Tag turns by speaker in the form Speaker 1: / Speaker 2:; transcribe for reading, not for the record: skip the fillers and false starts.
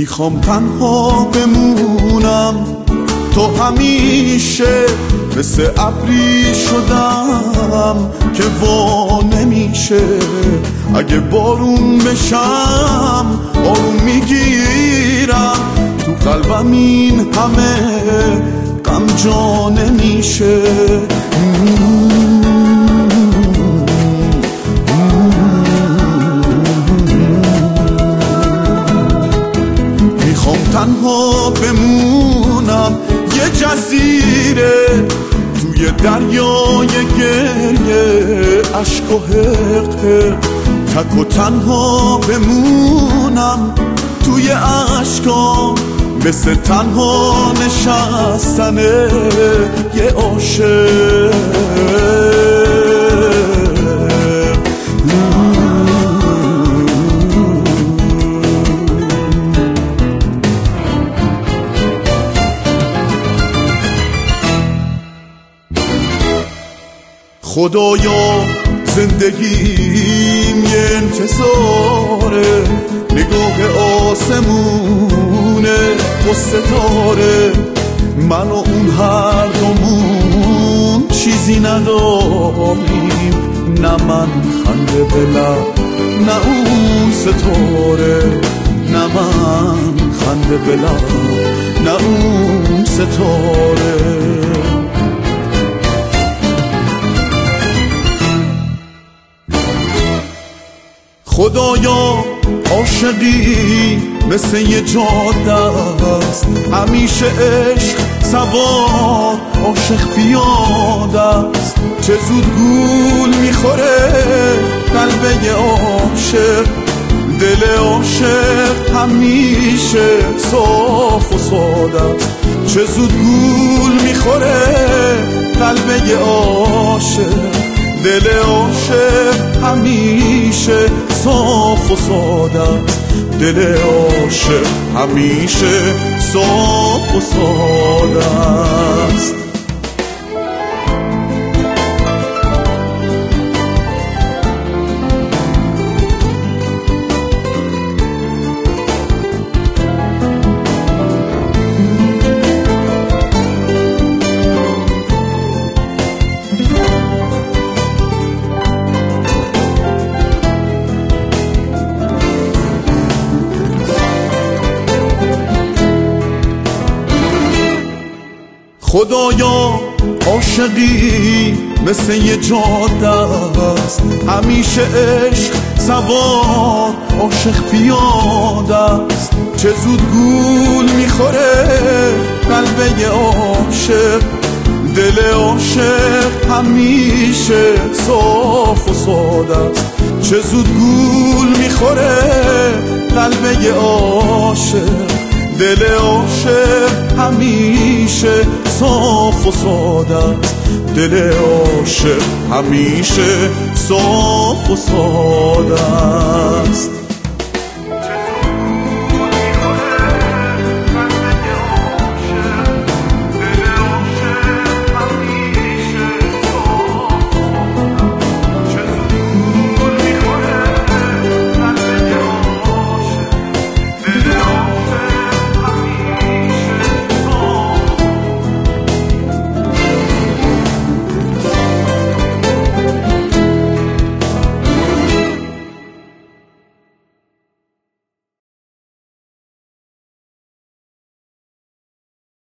Speaker 1: میخوام تنها بمونم، تو همیشه مثل ابری شدم که وا نمیشه. اگه بارون بشم آروم میگیرم، تو قلبم این همه غم جا نمیشه. میخوام تنها بمونم یه جزیره توی دریای گریه، عشق و حق تک و تنها بمونم توی عشقام، مثل تنها نشستن یه عاشق. خدایا زندگیم یه انتظاره، نگاه آسمونه و ستاره. من و اون هر دومون چیزی نداریم، نه من خنده به لب نه اون ستاره، نه من خنده به لب نه اون ستاره. خدایا عاشقی مثل یه جاده است، همیشه عشق سوار عاشق پیاده است. چه زود گول میخوره قلب یه عاشق، دل عاشق همیشه صاف و ساده است. چه زود گول میخوره قلب یه عاشق، دل عاشق همیشه صاف و ساده است. دل عاشق همیشه صاف و ساده است. خدایا عاشقی مثل یه جاده است، همیشه عشق سوار عاشق پیاده است. چه زود گول میخوره قلب یه عاشق، دل عاشق همیشه صاف و ساده است. چه زود گول میخوره قلب یه عاشق، دل عاشق همیشه صاف و ساده است. دل عاشق همیشه صاف و ساده است.